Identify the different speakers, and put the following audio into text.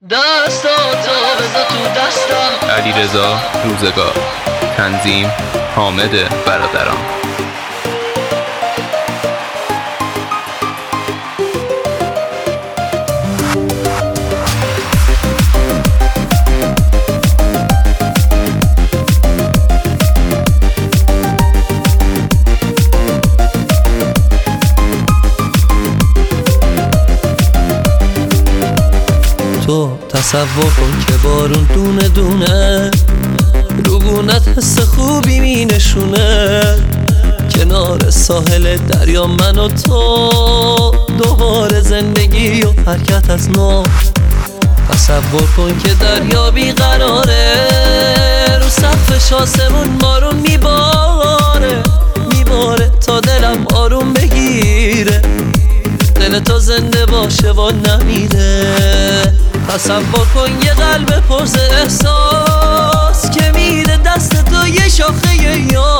Speaker 1: دستاتو بذار تو دستم.
Speaker 2: علیرضا روزگار. تنظیم حامد برادران.
Speaker 1: تو تصور کن که بارون دونه دونه رو گونت حس خوبی می نشونه. کنار ساحل دریا من و تو دوباره زندگی و حرکت از نو. تصور کن که دریا بیقراره، رو سقفش آسمون بارون میباره تا دلم آروم بگیره، دل تو زنده باشه و نمیره. تصور کن یه قلب پرز احساس که میره دست تو یه شاخه یار.